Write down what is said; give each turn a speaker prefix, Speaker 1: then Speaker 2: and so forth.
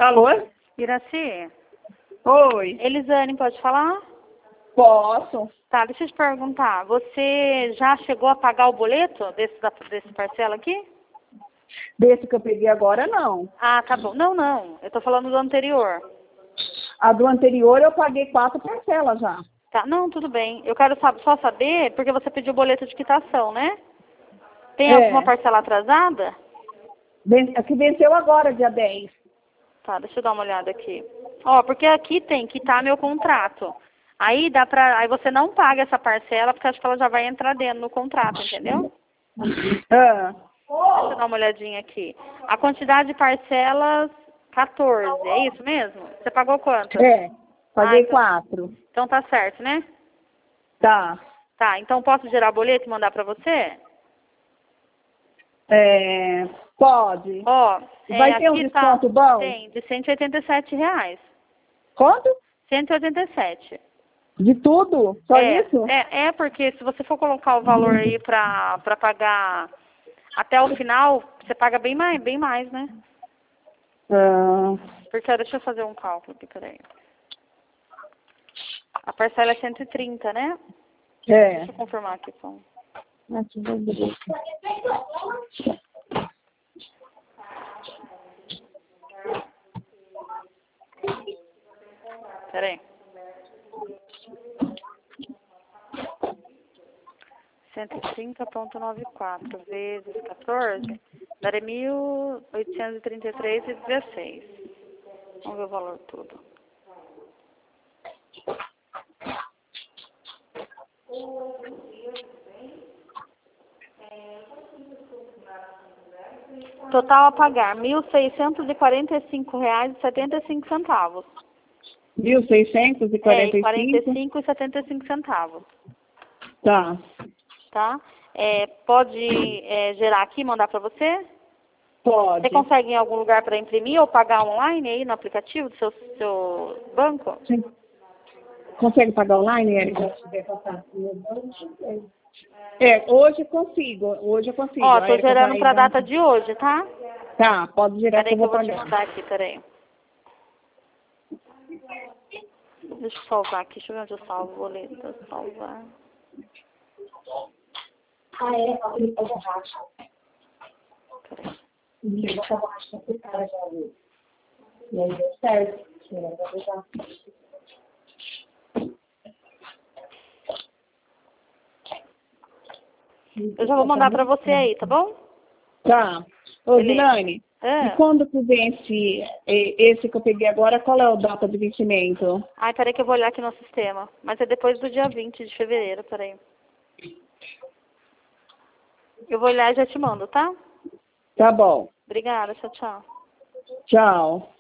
Speaker 1: Alô?
Speaker 2: Iraci,
Speaker 1: Oi.
Speaker 2: Elisane, pode falar?
Speaker 1: Posso?
Speaker 2: Tá, deixa eu te perguntar. Você já chegou a pagar o boleto desse parcela aqui?
Speaker 1: Desse que eu peguei agora, não.
Speaker 2: Ah, tá bom. Não. Eu tô falando do anterior.
Speaker 1: A do anterior eu paguei 4 parcelas já.
Speaker 2: Tá, não, tudo bem. Eu quero só saber, porque você pediu o boleto de quitação, né? Tem alguma
Speaker 1: É.
Speaker 2: parcela atrasada?
Speaker 1: A que venceu agora, dia 10.
Speaker 2: Tá, deixa eu dar uma olhada aqui. Ó, porque aqui tem quitar meu contrato. Aí aí você não paga essa parcela, porque acho que ela já vai entrar dentro no contrato, entendeu?
Speaker 1: Ah,
Speaker 2: Deixa eu dar uma olhadinha aqui. A quantidade de parcelas, 14, é isso mesmo? Você pagou quantas?
Speaker 1: é. Paguei
Speaker 2: então,
Speaker 1: 4.
Speaker 2: então tá certo, né?
Speaker 1: Tá.
Speaker 2: Tá, então posso gerar boleto e mandar pra você?
Speaker 1: É, pode.
Speaker 2: Ó,
Speaker 1: Vai ter um
Speaker 2: aqui tá,
Speaker 1: desconto bom?
Speaker 2: tem, de R$ 187.
Speaker 1: Quanto?
Speaker 2: 187.
Speaker 1: De tudo? Só isso?
Speaker 2: Porque se você for colocar o valor aí pra pagar até o final, você paga bem mais, né?
Speaker 1: Ah,
Speaker 2: Porque, deixa eu fazer um cálculo aqui, peraí. A parcela é 130, né?
Speaker 1: é.
Speaker 2: Deixa eu confirmar aqui, só.
Speaker 1: Aqui, beleza.
Speaker 2: Peraí. 130,94 vezes 14 daria 1.833,16. Vamos ver o valor todo. Total a pagar R$ 1.645,75.
Speaker 1: 1.645?
Speaker 2: 45,75.
Speaker 1: Tá.
Speaker 2: Tá? Pode gerar aqui e mandar para você?
Speaker 1: Pode.
Speaker 2: Você consegue em algum lugar para imprimir ou pagar online aí no aplicativo do seu banco?
Speaker 1: Sim. Consegue pagar online, Érica? Hoje eu consigo. Hoje eu consigo.
Speaker 2: Ó,
Speaker 1: A
Speaker 2: tô
Speaker 1: Érica
Speaker 2: gerando
Speaker 1: vai
Speaker 2: para a
Speaker 1: dar.
Speaker 2: data de hoje, tá?
Speaker 1: Tá, pode girar que
Speaker 2: Peraí
Speaker 1: eu
Speaker 2: que eu
Speaker 1: vou
Speaker 2: vou te
Speaker 1: pagar.
Speaker 2: mandar aqui, peraí. Deixa eu salvar aqui, deixa eu ver onde eu salvo o boleto. Salvar. Peraí. Eu já vou mandar para você aí, tá bom?
Speaker 1: Tá. Ô,
Speaker 2: Beleza.
Speaker 1: Dilane, e quando que vence esse que eu peguei agora, qual é a data de vencimento?
Speaker 2: Ai, peraí que eu vou olhar aqui no sistema. Mas é depois do dia 20 de fevereiro, peraí. Eu vou olhar e já te mando, tá?
Speaker 1: Tá bom.
Speaker 2: Obrigada, tchau.
Speaker 1: Tchau.